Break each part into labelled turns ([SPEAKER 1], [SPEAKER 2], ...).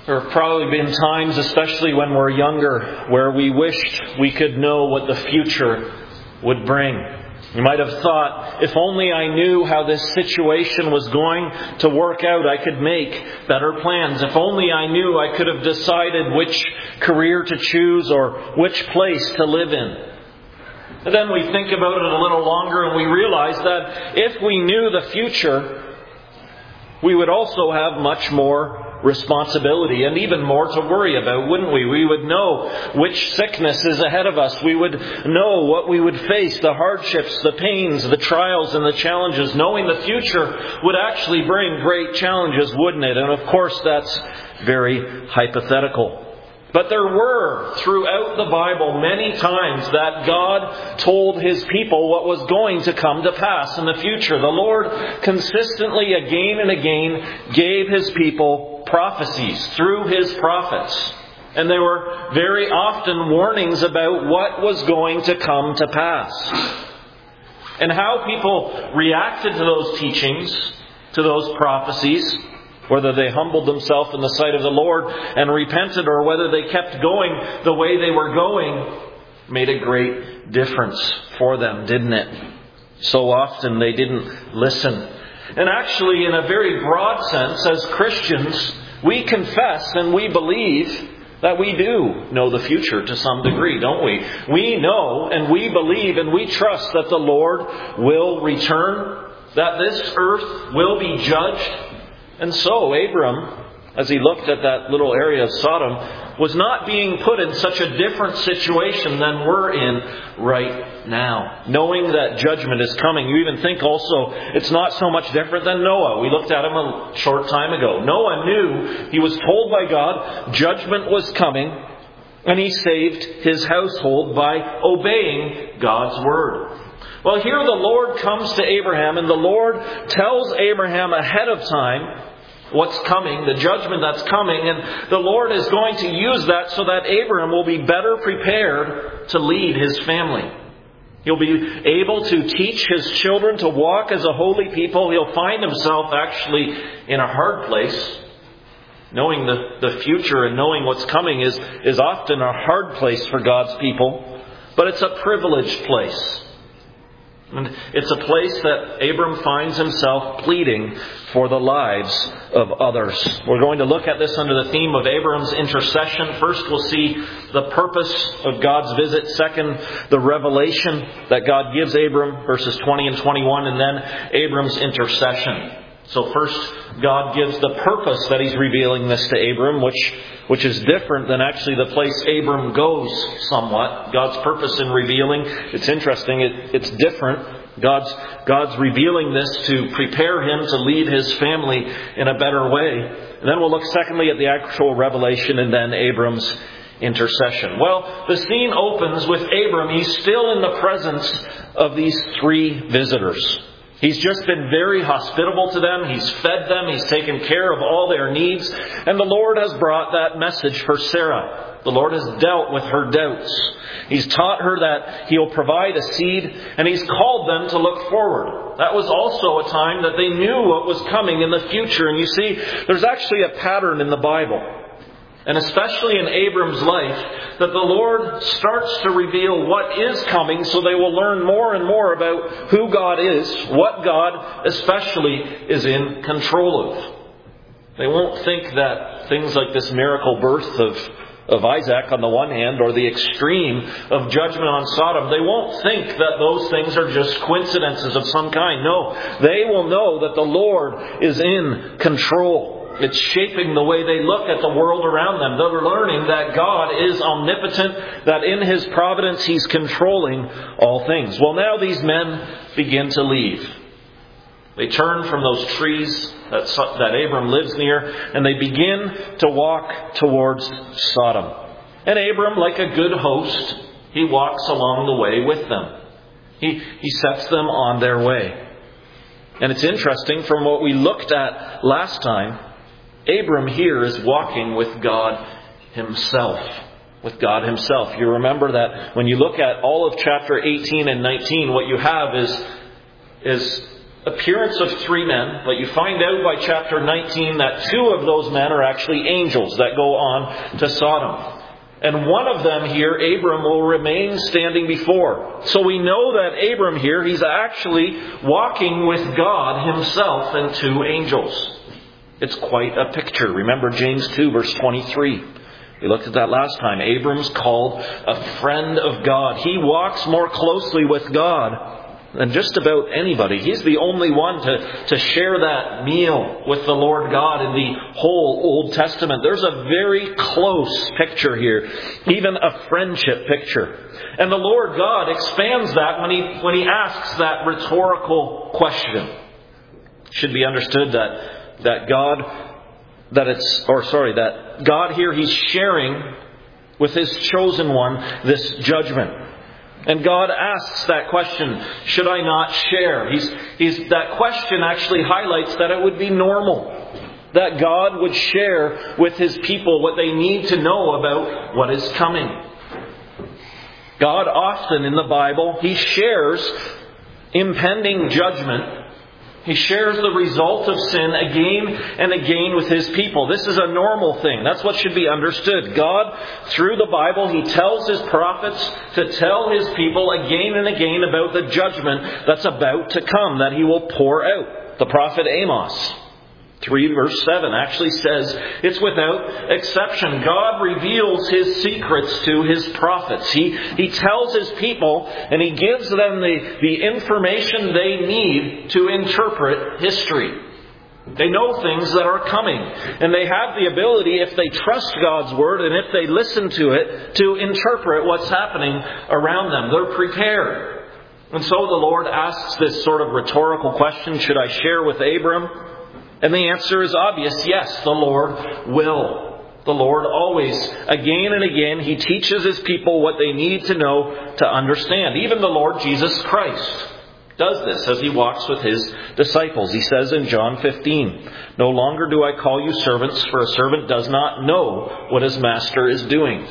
[SPEAKER 1] There have probably been times, especially when we're younger, where we wished we could know what the future would bring. You might have thought, if only I knew how this situation was going to work out, I could make better plans. If only I knew, I could have decided which career to choose or which place to live in. And then we think about it a little longer and we realize that if we knew the future, we would also have much more responsibility and even more to worry about, wouldn't we? We would know which sickness is ahead of us. We would know what we would face, the hardships, the pains, the trials and the challenges. Knowing the future would actually bring great challenges, wouldn't it? And of course that's very hypothetical. But there were, throughout the Bible, many times that God told His people what was going to come to pass in the future. The Lord consistently, again and again, gave His people prophecies through His prophets. And there were very often warnings about what was going to come to pass. And how people reacted to those teachings, to those prophecies, whether they humbled themselves in the sight of the Lord and repented, or whether they kept going the way they were going, made a great difference for them, didn't it? So often they didn't listen. And actually, in a very broad sense, as Christians, we confess and we believe that we do know the future to some degree, don't we? We know and we believe and we trust that the Lord will return, that this earth will be judged. And so Abram, as he looked at that little area of Sodom, was not being put in such a different situation than we're in right now. Knowing that judgment is coming. You even think also it's not so much different than Noah. We looked at him a short time ago. Noah knew, he was told by God, judgment was coming, and he saved his household by obeying God's word. Well, here the Lord comes to Abraham, and the Lord tells Abraham ahead of time what's coming, the judgment that's coming, and the Lord is going to use that so that Abraham will be better prepared to lead his family. He'll be able to teach his children to walk as a holy people. He'll find himself actually in a hard place. Knowing the future and knowing what's coming is often a hard place for God's people, but it's a privileged place. And it's a place that Abram finds himself pleading for the lives of others. We're going to look at this under the theme of Abram's intercession. First, we'll see the purpose of God's visit. Second, the revelation that God gives Abram, verses 20 and 21, and then Abram's intercession. So first, God gives the purpose that He's revealing this to Abram, which is different than actually the place Abram goes somewhat. God's purpose in revealing, it's interesting, it's different. God's revealing this to prepare him to lead his family in a better way. And then we'll look secondly at the actual revelation and then Abram's intercession. Well, the scene opens with Abram. He's still in the presence of these three visitors. He's just been very hospitable to them. He's fed them. He's taken care of all their needs. And the Lord has brought that message for Sarah. The Lord has dealt with her doubts. He's taught her that He'll provide a seed, and He's called them to look forward. That was also a time that they knew what was coming in the future. And you see, there's actually a pattern in the Bible, and especially in Abram's life, that the Lord starts to reveal what is coming so they will learn more and more about who God is, what God especially is in control of. They won't think that things like this miracle birth of Isaac on the one hand, or the extreme of judgment on Sodom, they won't think that those things are just coincidences of some kind. No, they will know that the Lord is in control. It's shaping the way they look at the world around them. They're learning that God is omnipotent, that in His providence He's controlling all things. Well, now these men begin to leave. They turn from those trees that Abram lives near, and they begin to walk towards Sodom. And Abram, like a good host, he walks along the way with them. He sets them on their way. And it's interesting, from what we looked at last time, Abram here is walking with God Himself. With God Himself. You remember that when you look at all of chapter 18 and 19, what you have is appearance of 3 men, but you find out by chapter 19 that 2 of those men are actually angels that go on to Sodom. And one of them here, Abram, will remain standing before. So we know that Abram here, he's actually walking with God himself and 2 angels. It's quite a picture. Remember James 2 verse 23. We looked at that last time. Abram's called a friend of God. He walks more closely with God than just about anybody. He's the only one to share that meal with the Lord God in the whole Old Testament. There's a very close picture here, even a friendship picture. And the Lord God expands that when he asks that rhetorical question. It should be understood that God here, He's sharing with His chosen one this judgment. And God asks that question, should I not share? That question actually highlights that it would be normal that God would share with His people what they need to know about what is coming. God often in the Bible, He shares impending judgment. He shares the result of sin again and again with His people. This is a normal thing. That's what should be understood. God, through the Bible, He tells His prophets to tell His people again and again about the judgment that's about to come, that He will pour out. The prophet Amos 3 verse 7 actually says it's without exception. God reveals His secrets to His prophets. He tells His people and He gives them the information they need to interpret history. They know things that are coming. And they have the ability, if they trust God's Word and if they listen to it, to interpret what's happening around them. They're prepared. And so the Lord asks this sort of rhetorical question, should I share with Abram? And the answer is obvious. Yes, the Lord will. The Lord always, again and again, He teaches His people what they need to know to understand. Even the Lord Jesus Christ does this as He walks with His disciples. He says in John 15, no longer do I call you servants, for a servant does not know what his master is doing.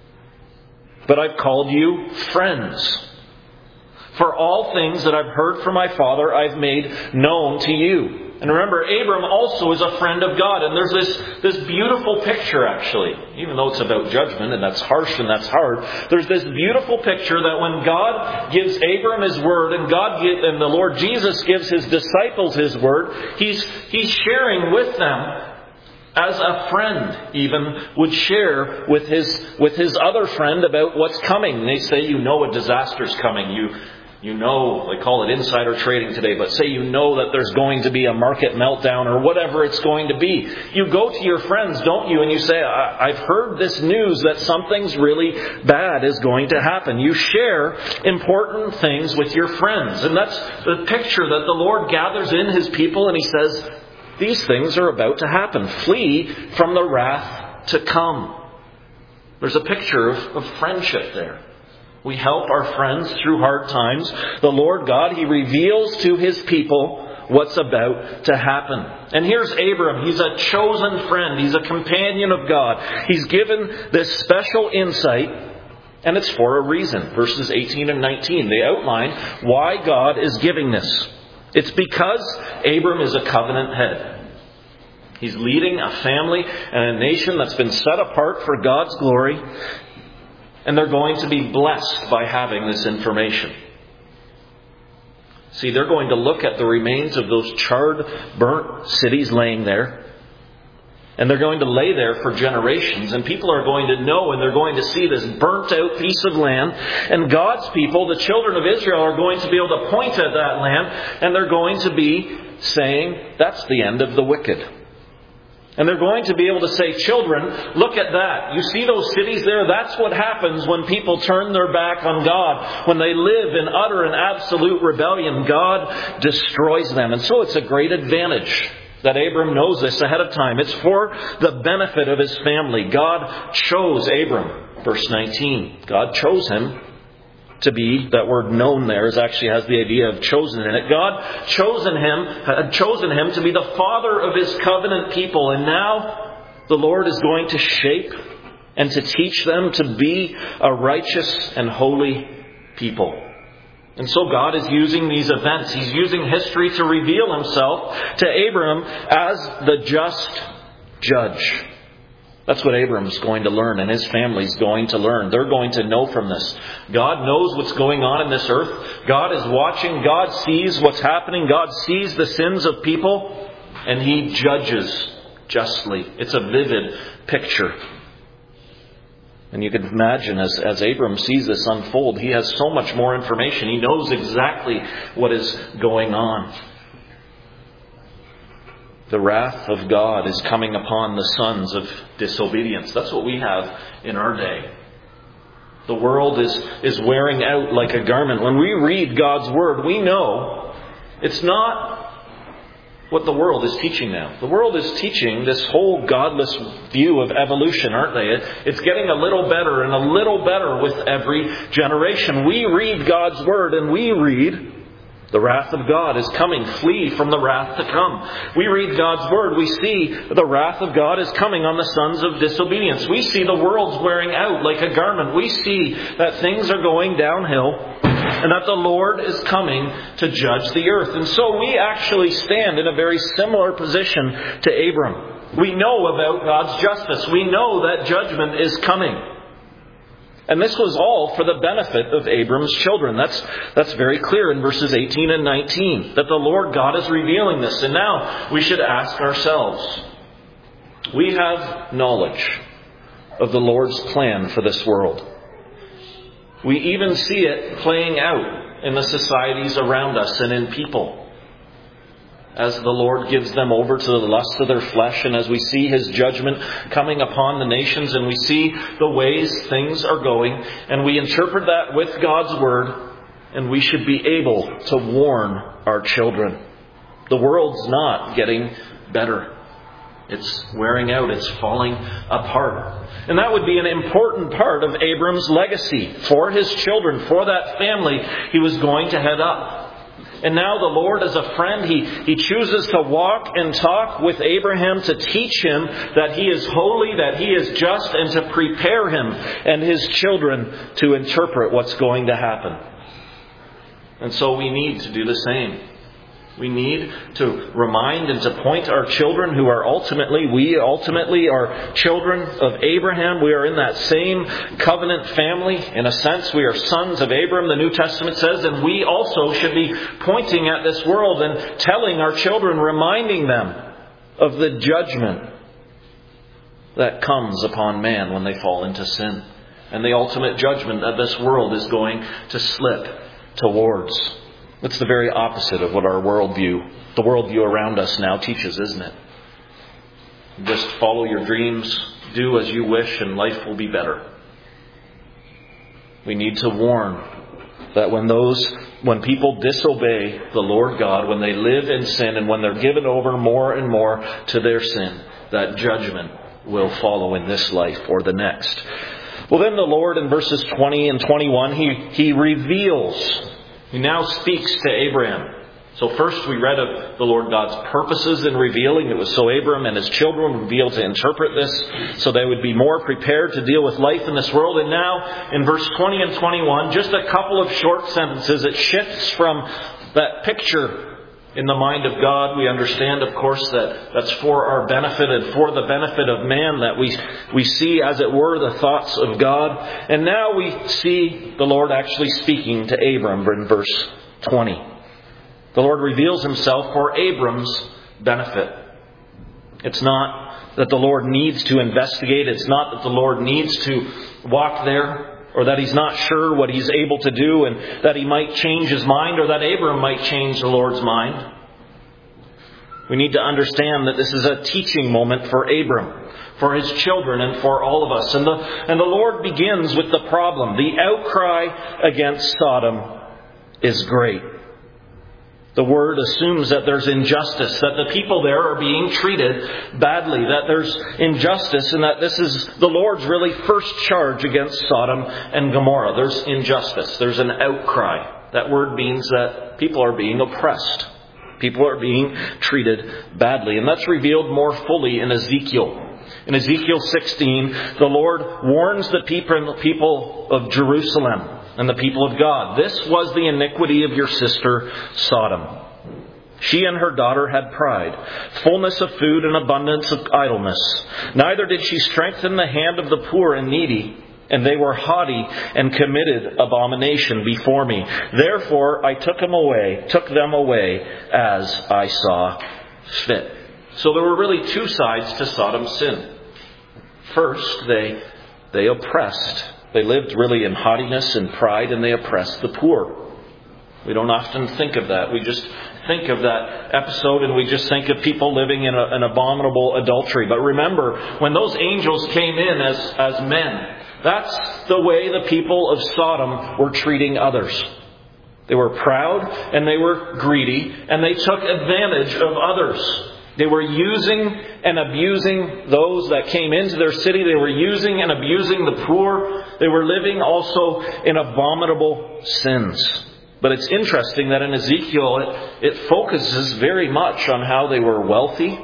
[SPEAKER 1] But I've called you friends. For all things that I've heard from my Father, I've made known to you. And remember, Abram also is a friend of God. And there's this beautiful picture, actually. Even though it's about judgment, and that's harsh and that's hard. There's this beautiful picture that when God gives Abram His word, and the Lord Jesus gives His disciples His word, He's sharing with them as a friend even would share with his other friend about what's coming. They say, you know a disaster's coming. You know, they call it insider trading today, but say you know that there's going to be a market meltdown or whatever it's going to be. You go to your friends, don't you, and you say, I've heard this news that something's really bad is going to happen. You share important things with your friends. And that's the picture that the Lord gathers in His people, and He says, these things are about to happen. Flee from the wrath to come. There's a picture of friendship there. We help our friends through hard times. The Lord God, He reveals to His people what's about to happen. And here's Abram. He's a chosen friend. He's a companion of God. He's given this special insight, and it's for a reason. Verses 18 and 19, they outline why God is giving this. It's because Abram is a covenant head. He's leading a family and a nation that's been set apart for God's glory. And they're going to be blessed by having this information. See, they're going to look at the remains of those charred, burnt cities laying there. And they're going to lay there for generations. And people are going to know, and they're going to see this burnt out piece of land. And God's people, the children of Israel, are going to be able to point at that land. And they're going to be saying, that's the end of the wicked. And they're going to be able to say, children, look at that. You see those cities there? That's what happens when people turn their back on God. When they live in utter and absolute rebellion, God destroys them. And so it's a great advantage that Abram knows this ahead of time. It's for the benefit of his family. God chose Abram. Verse 19. God chose him to be, that word known there actually has the idea of chosen in it. God had chosen him to be the father of His covenant people. And now the Lord is going to shape and to teach them to be a righteous and holy people. And so God is using these events. He's using history to reveal himself to Abram as the just judge. That's what Abram's going to learn, and his family's going to learn. They're going to know from this. God knows what's going on in this earth. God is watching. God sees what's happening. God sees the sins of people, and He judges justly. It's a vivid picture. And you can imagine as Abram sees this unfold, he has so much more information. He knows exactly what is going on. The wrath of God is coming upon the sons of disobedience. That's what we have in our day. The world is wearing out like a garment. When we read God's Word, we know it's not what the world is teaching now. The world is teaching this whole godless view of evolution, aren't they? It's getting a little better and a little better with every generation. We read God's Word and we read, the wrath of God is coming. Flee from the wrath to come. We read God's Word. We see the wrath of God is coming on the sons of disobedience. We see the world's wearing out like a garment. We see that things are going downhill and that the Lord is coming to judge the earth. And so we actually stand in a very similar position to Abram. We know about God's justice. We know that judgment is coming. And this was all for the benefit of Abram's children. That's very clear in verses 18 and 19, that the Lord God is revealing this. And now we should ask ourselves, we have knowledge of the Lord's plan for this world. We even see it playing out in the societies around us and in people, as the Lord gives them over to the lust of their flesh, and as we see His judgment coming upon the nations, and we see the ways things are going, and we interpret that with God's Word, and we should be able to warn our children. The world's not getting better. It's wearing out. It's falling apart. And that would be an important part of Abram's legacy for his children, for that family he was going to head up. And now the Lord, as a friend, He chooses to walk and talk with Abraham to teach him that he is holy, that he is just, and to prepare him and his children to interpret what's going to happen. And so we need to do the same. We need to remind and to point our children who are we ultimately are children of Abraham. We are in that same covenant family. In a sense, we are sons of Abraham, the New Testament says, and we also should be pointing at this world and telling our children, reminding them of the judgment that comes upon man when they fall into sin. And the ultimate judgment that this world is going to slip towards. It's the very opposite of what our the worldview around us now teaches, isn't it? Just follow your dreams, do as you wish, and life will be better. We need to warn that when people disobey the Lord God, when they live in sin, and when they're given over more and more to their sin, that judgment will follow in this life or the next. Well, then the Lord in verses 20 and 21, He reveals. He now speaks to Abraham. So first we read of the Lord God's purposes in revealing. It was so Abraham and his children would be able to interpret this, so they would be more prepared to deal with life in this world. And now in verse 20 and 21, just a couple of short sentences, it shifts from that picture in the mind of God. We understand, of course, that that's for our benefit and for the benefit of man, that we see, as it were, the thoughts of God. And now we see the Lord actually speaking to Abram in verse 20. The Lord reveals Himself for Abram's benefit. It's not that the Lord needs to investigate. It's not that the Lord needs to walk there, or that He's not sure what He's able to do, and that He might change His mind, or that Abram might change the Lord's mind. We need to understand that this is a teaching moment for Abram, for his children, and for all of us. And the Lord begins with the problem. The outcry against Sodom is great. The word assumes that there's injustice, that the people there are being treated badly, that there's injustice, and that this is the Lord's really first charge against Sodom and Gomorrah. There's injustice. There's an outcry. That word means that people are being oppressed. People are being treated badly. And that's revealed more fully in Ezekiel. In Ezekiel 16, the Lord warns the people of Jerusalem and the people of God. This was the iniquity of your sister Sodom. She and her daughter had pride, fullness of food and abundance of idleness. Neither did she strengthen the hand of the poor and needy, and they were haughty and committed abomination before me. Therefore I took them away as I saw fit. So there were really two sides to Sodom's sin. First, they oppressed. They lived really in haughtiness and pride, and they oppressed the poor. We don't often think of that. We just think of that episode and we just think of people living in an abominable adultery. But remember, when those angels came in as men, that's the way the people of Sodom were treating others. They were proud and they were greedy, and they took advantage of others. They were using and abusing those that came into their city. They were using and abusing the poor. They were living also in abominable sins. But it's interesting that in Ezekiel it focuses very much on how they were wealthy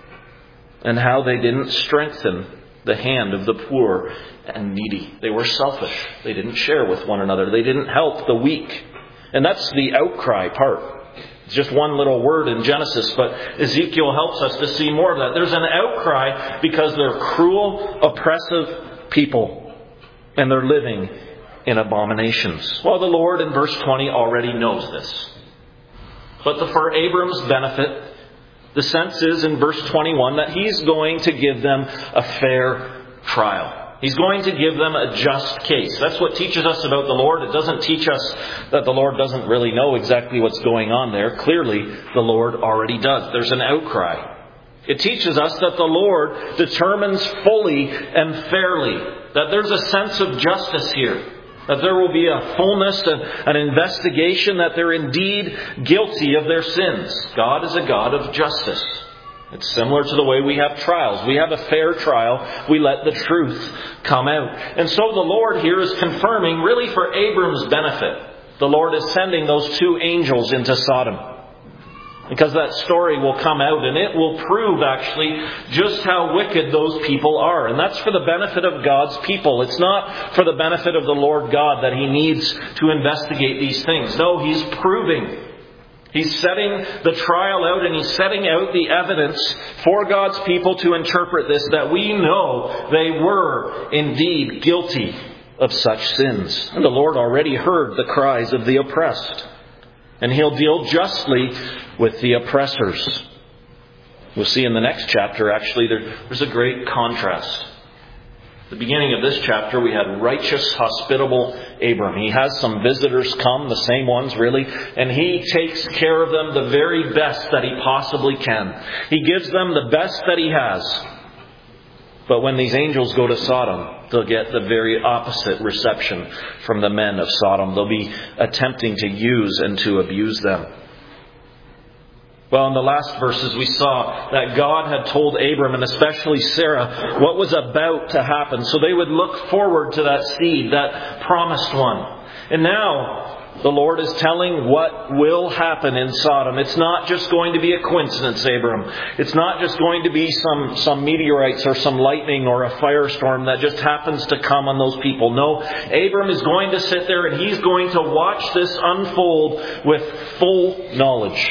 [SPEAKER 1] and how they didn't strengthen the hand of the poor and needy. They were selfish. They didn't share with one another. They didn't help the weak. And that's the outcry part. It's just one little word in Genesis, but Ezekiel helps us to see more of that. There's an outcry because they're cruel, oppressive people, and they're living in abominations. Well, the Lord in verse 20 already knows this. But for Abram's benefit, the sense is in verse 21 that He's going to give them a fair trial. He's going to give them a just case. That's what teaches us about the Lord. It doesn't teach us that the Lord doesn't really know exactly what's going on there. Clearly, the Lord already does. There's an outcry. It teaches us that the Lord determines fully and fairly, that there's a sense of justice here. That there will be a fullness and an investigation that they're indeed guilty of their sins. God is a God of justice. It's similar to the way we have trials. We have a fair trial. We let the truth come out. And so the Lord here is confirming, really for Abram's benefit, the Lord is sending those two angels into Sodom. Because that story will come out and it will prove actually just how wicked those people are. And that's for the benefit of God's people. It's not for the benefit of the Lord God that He needs to investigate these things. No, He's proving. He's setting the trial out and He's setting out the evidence for God's people to interpret this, that we know they were indeed guilty of such sins. And the Lord already heard the cries of the oppressed. And He'll deal justly with the oppressors. We'll see in the next chapter, actually, there's a great contrast. At the beginning of this chapter, we had righteous, hospitable Abram. He has some visitors come, the same ones really, and he takes care of them the very best that he possibly can. He gives them the best that he has. But when these angels go to Sodom, they'll get the very opposite reception from the men of Sodom. They'll be attempting to use and to abuse them. Well, in the last verses we saw that God had told Abram, and especially Sarah, what was about to happen. So they would look forward to that seed, that promised one. And now the Lord is telling what will happen in Sodom. It's not just going to be a coincidence, Abram. It's not just going to be some meteorites or some lightning or a firestorm that just happens to come on those people. No, Abram is going to sit there and he's going to watch this unfold with full knowledge.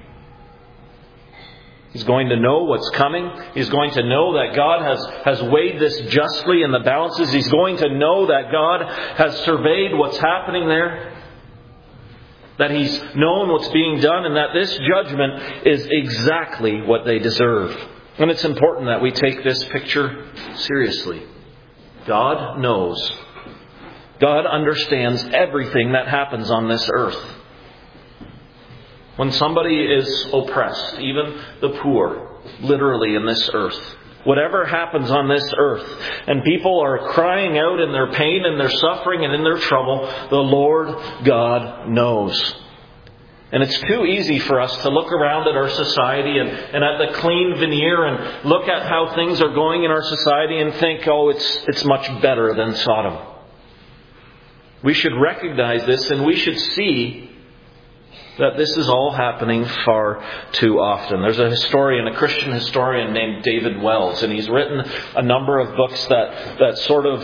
[SPEAKER 1] He's going to know what's coming. He's going to know that God has weighed this justly in the balances. He's going to know that God has surveyed what's happening there. That He's known what's being done, and that this judgment is exactly what they deserve. And it's important that we take this picture seriously. God knows. God understands everything that happens on this earth. When somebody is oppressed, even the poor, literally in this earth, whatever happens on this earth, and people are crying out in their pain and their suffering and in their trouble, the Lord God knows. And it's too easy for us to look around at our society and at the clean veneer and look at how things are going in our society and think, oh, it's much better than Sodom. We should recognize this, and we should see that this is all happening far too often. There's a historian, a Christian historian named David Wells, and he's written a number of books that sort of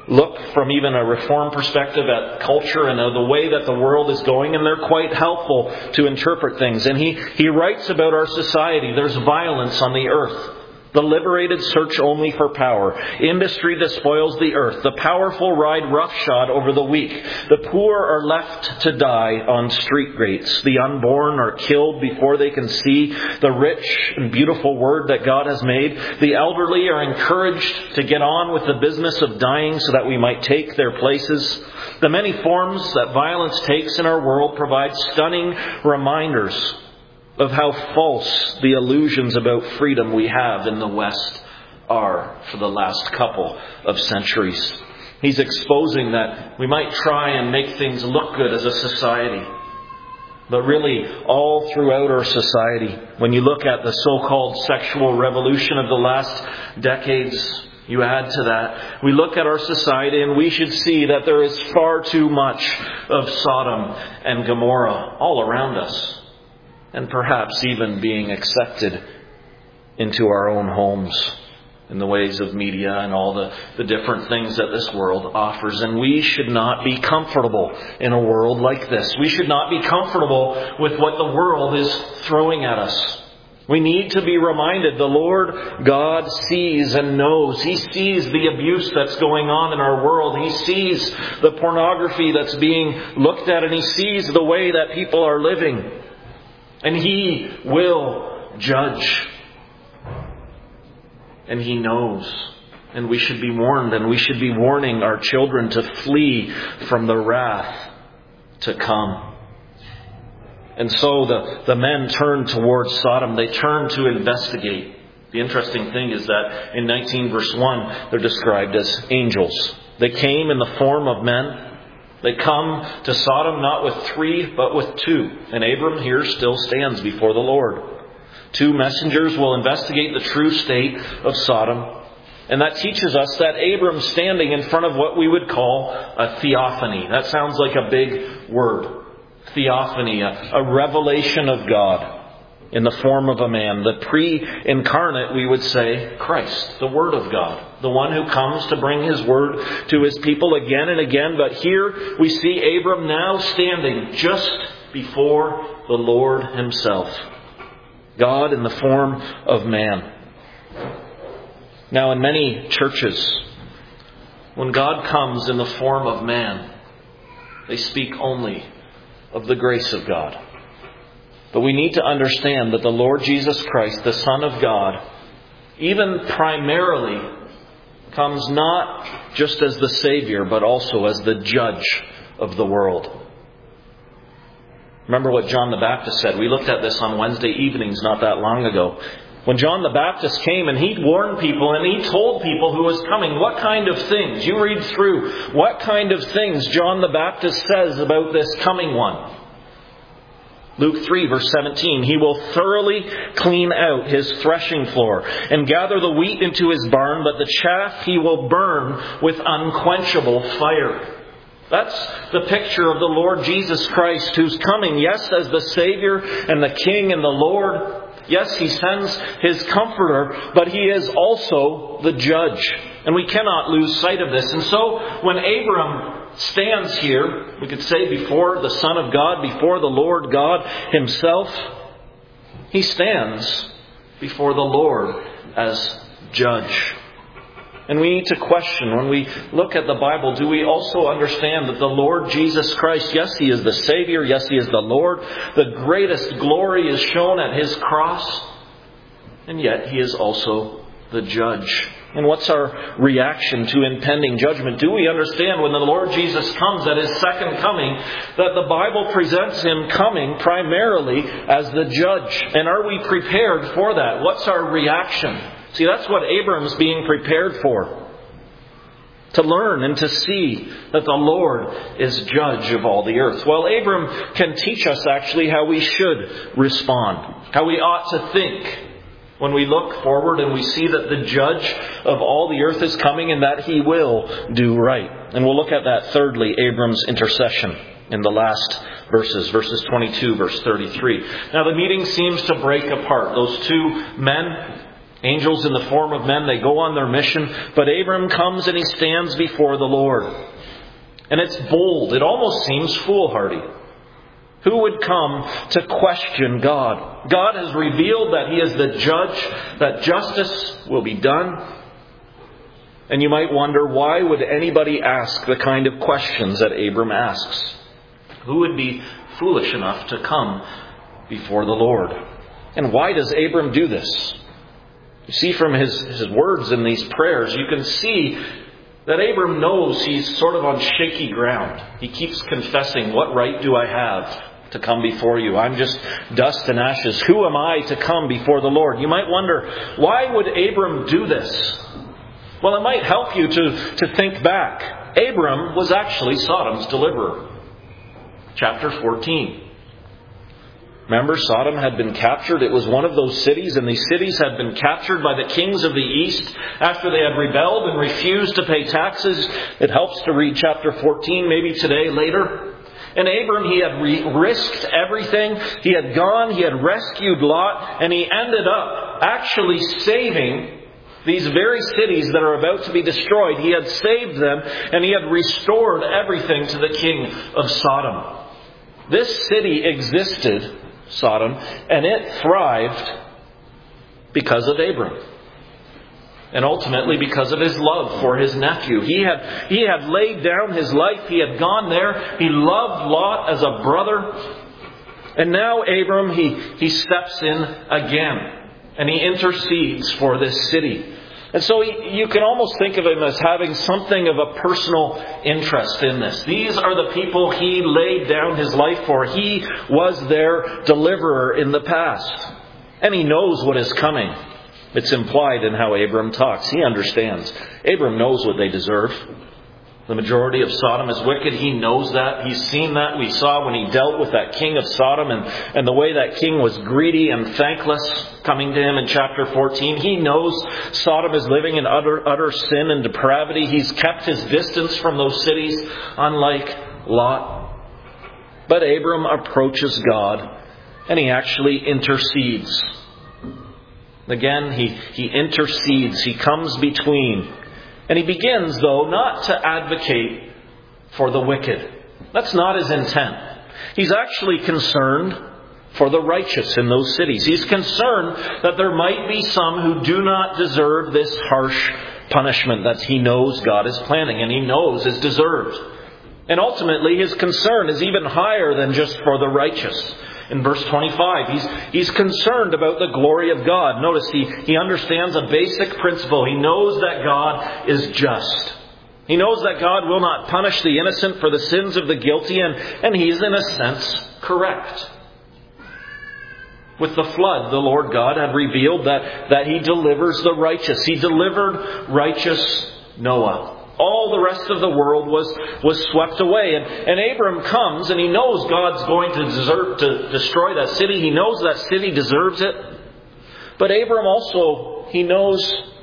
[SPEAKER 1] look from even a Reformed perspective at culture and the way that the world is going, and they're quite helpful to interpret things. And he writes about our society. There's violence on the earth. The liberated search only for power. Industry that spoils the earth. The powerful ride roughshod over the weak. The poor are left to die on street grates. The unborn are killed before they can see the rich and beautiful word that God has made. The elderly are encouraged to get on with the business of dying so that we might take their places. The many forms that violence takes in our world provide stunning reminders of how false the illusions about freedom we have in the West are for the last couple of centuries. He's exposing that we might try and make things look good as a society. But really, all throughout our society, when you look at the so-called sexual revolution of the last decades, you add to that, we look at our society and we should see that there is far too much of Sodom and Gomorrah all around us. And perhaps even being accepted into our own homes in the ways of media and all the different things that this world offers. And we should not be comfortable in a world like this. We should not be comfortable with what the world is throwing at us. We need to be reminded the Lord God sees and knows. He sees the abuse that's going on in our world. He sees the pornography that's being looked at, and He sees the way that people are living. And He will judge. And He knows. And we should be warned, and we should be warning our children to flee from the wrath to come. And so the men turn towards Sodom. They turn to investigate. The interesting thing is that in 19 verse 1, they're described as angels. They came in the form of men. They come to Sodom not with 3, but with 2. And Abram here still stands before the Lord. 2 messengers will investigate the true state of Sodom. And that teaches us that Abram's standing in front of what we would call a theophany. That sounds like a big word. Theophany, a revelation of God in the form of a man. The pre-incarnate, we would say, Christ, the Word of God. The one who comes to bring His Word to His people again and again. But here we see Abram now standing just before the Lord Himself. God in the form of man. Now in many churches, when God comes in the form of man, they speak only of the grace of God. But we need to understand that the Lord Jesus Christ, the Son of God, even primarily comes not just as the Savior, but also as the judge of the world. Remember what John the Baptist said. We looked at this on Wednesday evenings not that long ago. When John the Baptist came and he warned people and he told people who was coming what kind of things. You read through what kind of things John the Baptist says about this coming one. Luke 3 verse 17, He will thoroughly clean out His threshing floor and gather the wheat into His barn, but the chaff He will burn with unquenchable fire. That's the picture of the Lord Jesus Christ, who's coming, yes, as the Savior and the King and the Lord. Yes, He sends His Comforter, but He is also the Judge. And we cannot lose sight of this. And so when Abram stands here, we could say before the Son of God, before the Lord God Himself, he stands before the Lord as Judge. And we need to question, when we look at the Bible, do we also understand that the Lord Jesus Christ, yes, He is the Savior, yes, He is the Lord, the greatest glory is shown at His cross, and yet He is also the Judge. And what's our reaction to impending judgment? Do we understand when the Lord Jesus comes at His second coming that the Bible presents Him coming primarily as the Judge? And are we prepared for that? What's our reaction? See, that's what Abram's being prepared for. To learn and to see that the Lord is Judge of all the earth. Well, Abram can teach us actually how we should respond. How we ought to think when we look forward and we see that the Judge of all the earth is coming and that He will do right. And we'll look at that thirdly, Abram's intercession in the last verses 22, verse 33. Now the meeting seems to break apart. Those 2 men, Angels in the form of men, they go on their mission. But Abram comes and he stands before the Lord. And it's bold. It almost seems foolhardy. Who would come to question God? God has revealed that He is the judge, that justice will be done. And you might wonder, why would anybody ask the kind of questions that Abram asks? Who would be foolish enough to come before the Lord? And why does Abram do this? You see from his words in these prayers, you can see that Abram knows he's sort of on shaky ground. He keeps confessing, what right do I have to come before you? I'm just dust and ashes. Who am I to come before the Lord? You might wonder, why would Abram do this? Well, it might help you to think back. Abram was actually Sodom's deliverer. Chapter 14. Remember, Sodom had been captured. It was one of those cities, and these cities had been captured by the kings of the east after they had rebelled and refused to pay taxes. It helps to read chapter 14, maybe today, later. And Abram, he had risked everything. He had gone, he had rescued Lot, and he ended up actually saving these very cities that are about to be destroyed. He had saved them, and he had restored everything to the king of Sodom. This city existed, Sodom, and it thrived because of Abram. And ultimately because of his love for his nephew. He had laid down his life. He had gone there. He loved Lot as a brother. And now Abram, he steps in again. And he intercedes for this city. And so you can almost think of him as having something of a personal interest in this. These are the people he laid down his life for. He was their deliverer in the past. And he knows what is coming. It's implied in how Abram talks. He understands. Abram knows what they deserve. The majority of Sodom is wicked. He knows that. He's seen that. We saw when he dealt with that king of Sodom and the way that king was greedy and thankless coming to him in chapter 14. He knows Sodom is living in utter sin and depravity. He's kept his distance from those cities, unlike Lot. But Abram approaches God and he actually intercedes. Again, he intercedes. He comes between. And he begins, though, not to advocate for the wicked. That's not his intent. He's actually concerned for the righteous in those cities. He's concerned that there might be some who do not deserve this harsh punishment that he knows God is planning and he knows is deserved. And ultimately, his concern is even higher than just for the righteous. In verse 25, he's concerned about the glory of God. Notice he understands a basic principle. He knows that God is just. He knows that God will not punish the innocent for the sins of the guilty, and he is in a sense correct. With the flood, the Lord God had revealed that He delivers the righteous. He delivered righteous Noah. All the rest of the world was swept away. And Abram comes and he knows God's going to destroy that city. He knows that city deserves it. But Abram also, he knows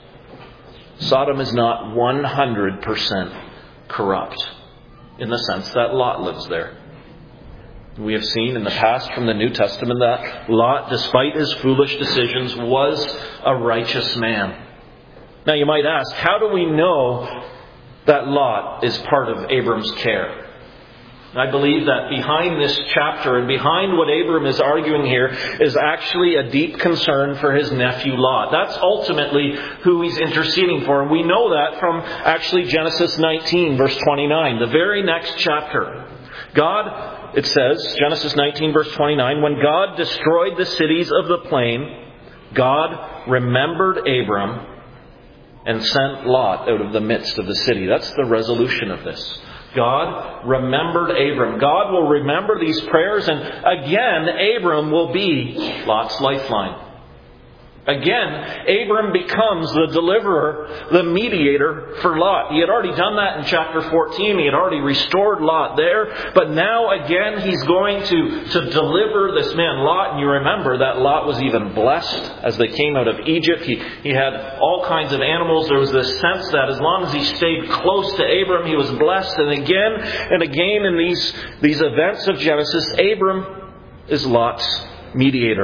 [SPEAKER 1] Sodom is not 100% corrupt in the sense that Lot lives there. We have seen in the past from the New Testament that Lot, despite his foolish decisions, was a righteous man. Now you might ask, how do we know that Lot is part of Abram's care? I believe that behind this chapter and behind what Abram is arguing here is actually a deep concern for his nephew Lot. That's ultimately who he's interceding for. And we know that from actually Genesis 19, verse 29, the very next chapter. God, it says, Genesis 19, verse 29, when God destroyed the cities of the plain, God remembered Abram and sent Lot out of the midst of the city. That's the resolution of this. God remembered Abram. God will remember these prayers, and again, Abram will be Lot's lifeline. Again, Abram becomes the deliverer, the mediator for Lot. He had already done that in chapter 14. He had already restored Lot there. But now again, he's going to deliver this man Lot. And you remember that Lot was even blessed as they came out of Egypt. He had all kinds of animals. There was this sense that as long as he stayed close to Abram, he was blessed. And again in these events of Genesis, Abram is Lot's mediator.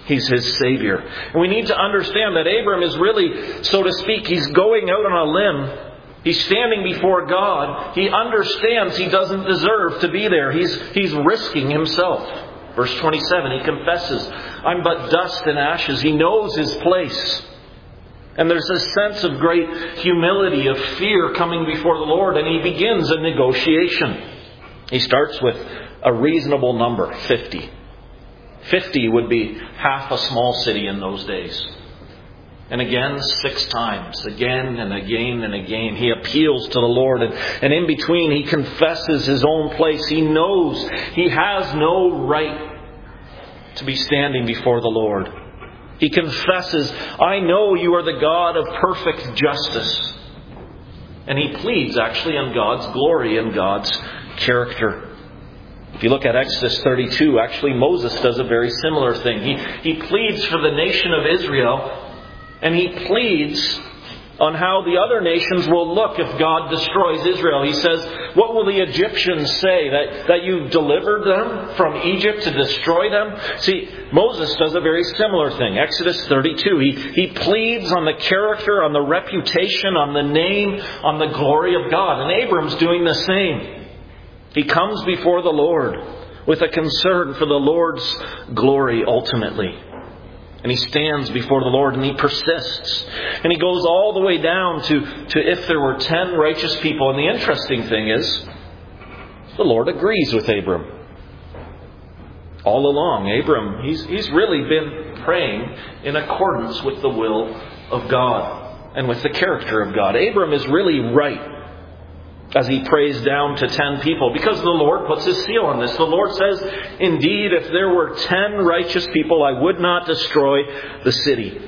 [SPEAKER 1] He's his Savior. And we need to understand that Abram is really, so to speak, he's going out on a limb. He's standing before God. He understands he doesn't deserve to be there. He's risking himself. Verse 27, he confesses, I'm but dust and ashes. He knows his place. And there's a sense of great humility, of fear coming before the Lord. And he begins a negotiation. He starts with a reasonable number, 50. 50 would be half a small city in those days. And again, 6 times, again and again and again, he appeals to the Lord. And in between, he confesses his own place. He knows he has no right to be standing before the Lord. He confesses, I know you are the God of perfect justice. And he pleads actually on God's glory and God's character. If you look at Exodus 32, actually Moses does a very similar thing. He pleads for the nation of Israel. And he pleads on how the other nations will look if God destroys Israel. He says, what will the Egyptians say? That you've delivered them from Egypt to destroy them? See, Moses does a very similar thing. Exodus 32. He pleads on the character, on the reputation, on the name, on the glory of God. And Abram's doing the same. He comes before the Lord with a concern for the Lord's glory ultimately. And he stands before the Lord and he persists. And he goes all the way down to if there were 10 righteous people. And the interesting thing is, the Lord agrees with Abram. All along, Abram, he's really been praying in accordance with the will of God and with the character of God. Abram is really right as he prays down to 10 people, because the Lord puts his seal on this. The Lord says, indeed, if there were 10 righteous people, I would not destroy the city.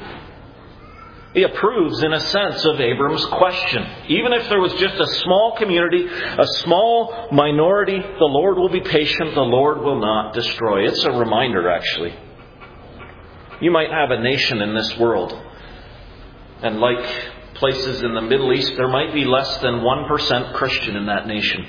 [SPEAKER 1] He approves, in a sense, of Abram's question. Even if there was just a small community, a small minority, the Lord will be patient, the Lord will not destroy. It's a reminder, actually. You might have a nation in this world, and like places in the Middle East, there might be less than 1% Christian in that nation.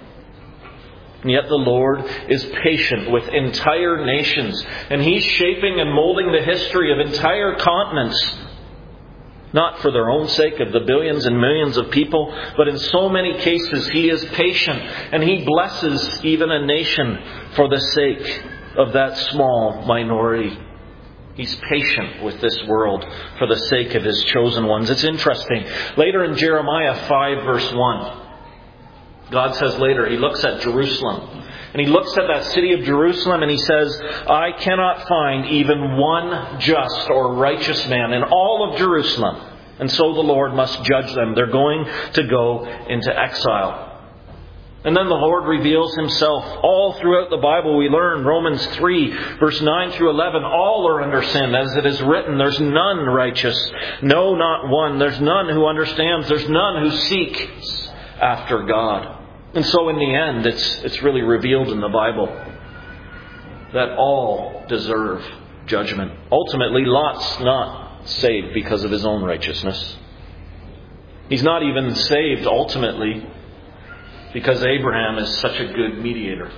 [SPEAKER 1] And yet the Lord is patient with entire nations. And He's shaping and molding the history of entire continents. Not for their own sake of the billions and millions of people, but in so many cases He is patient. And He blesses even a nation for the sake of that small minority. He's patient with this world for the sake of His chosen ones. It's interesting. Later in Jeremiah 5 verse 1, God says later, He looks at Jerusalem. And He looks at that city of Jerusalem and He says, I cannot find even one just or righteous man in all of Jerusalem. And so the Lord must judge them. They're going to go into exile. And then the Lord reveals Himself. All throughout the Bible we learn, Romans 3, verse 9 through 11, all are under sin. As it is written, there's none righteous. No, not one. There's none who understands. There's none who seeks after God. And so in the end, it's really revealed in the Bible that all deserve judgment. Ultimately, Lot's not saved because of his own righteousness. He's not even saved ultimately because Abraham is such a good mediator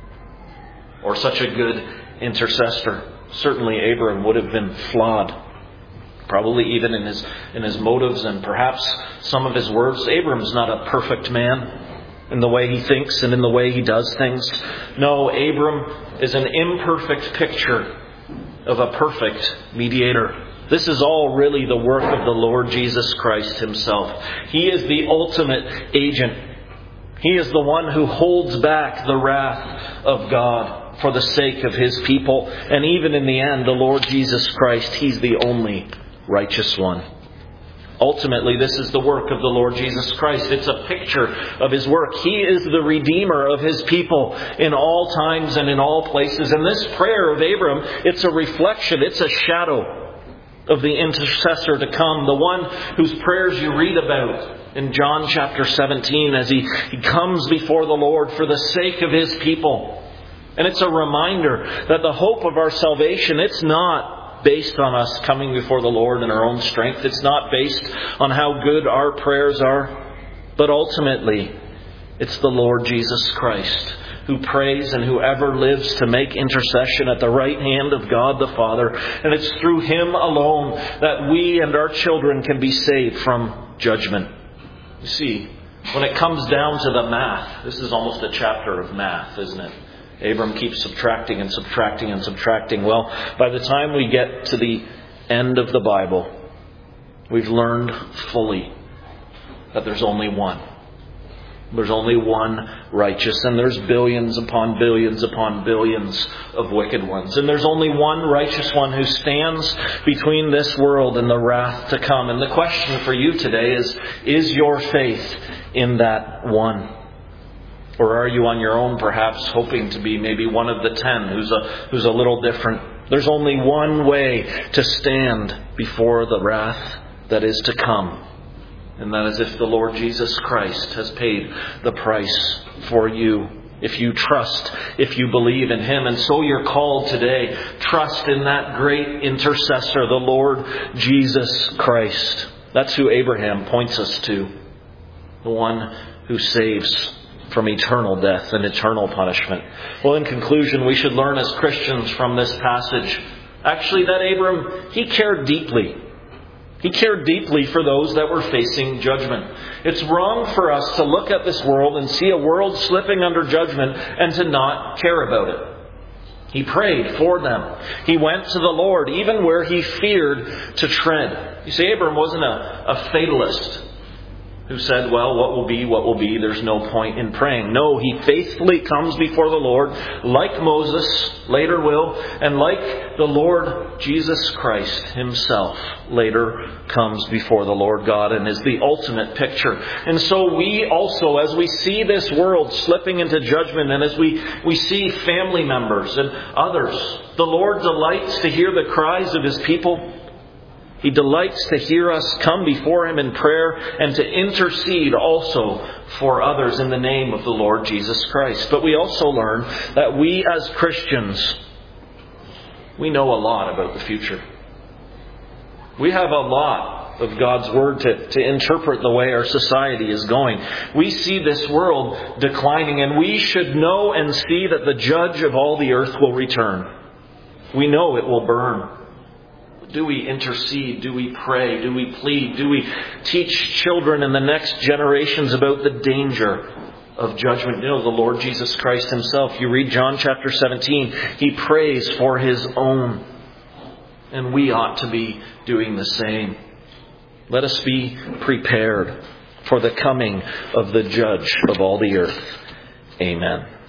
[SPEAKER 1] or such a good intercessor. Certainly Abraham would have been flawed, probably even in his motives and perhaps some of his words. Abraham's not a perfect man in the way he thinks and in the way he does things. No, Abram is an imperfect picture of a perfect mediator. This is all really the work of the Lord Jesus Christ Himself. He is the ultimate agent. He is the one who holds back the wrath of God for the sake of His people. And even in the end, the Lord Jesus Christ, He's the only righteous one. Ultimately, this is the work of the Lord Jesus Christ. It's a picture of His work. He is the Redeemer of His people in all times and in all places. And this prayer of Abram, it's a reflection, it's a shadow of the intercessor to come, the one whose prayers you read about in John chapter 17 as he comes before the Lord for the sake of His people. And it's a reminder that the hope of our salvation, it's not based on us coming before the Lord in our own strength. It's not based on how good our prayers are. But ultimately, it's the Lord Jesus Christ who prays and who ever lives to make intercession at the right hand of God the Father. And it's through Him alone that we and our children can be saved from judgment. You see, when it comes down to the math, this is almost a chapter of math, isn't it? Abram keeps subtracting and subtracting and subtracting. Well, by the time we get to the end of the Bible, we've learned fully that there's only one. There's only one righteous, and there's billions upon billions upon billions of wicked ones. And there's only one righteous one who stands between this world and the wrath to come. And the question for you today is your faith in that one? Or are you on your own, perhaps hoping to be maybe one of the 10 who's a little different? There's only one way to stand before the wrath that is to come. And that is if the Lord Jesus Christ has paid the price for you. If you trust, if you believe in Him. And so you're called today. Trust in that great intercessor, the Lord Jesus Christ. That's who Abraham points us to. The one who saves from eternal death and eternal punishment. Well, in conclusion, we should learn as Christians from this passage, actually, that Abram, he cared deeply. He cared deeply for those that were facing judgment. It's wrong for us to look at this world and see a world slipping under judgment and to not care about it. He prayed for them. He went to the Lord, even where he feared to tread. You see, Abram wasn't a fatalist who said, well, what will be, there's no point in praying. No, he faithfully comes before the Lord, like Moses later will, and like the Lord Jesus Christ Himself later comes before the Lord God and is the ultimate picture. And so we also, as we see this world slipping into judgment, and as we see family members and others, the Lord delights to hear the cries of His people. He delights to hear us come before Him in prayer and to intercede also for others in the name of the Lord Jesus Christ. But we also learn that we as Christians, we know a lot about the future. We have a lot of God's Word to interpret the way our society is going. We see this world declining, and we should know and see that the Judge of all the earth will return. We know it will burn. Do we intercede? Do we pray? Do we plead? Do we teach children and the next generations about the danger of judgment? You know, the Lord Jesus Christ Himself, you read John chapter 17, He prays for His own. And we ought to be doing the same. Let us be prepared for the coming of the Judge of all the earth. Amen.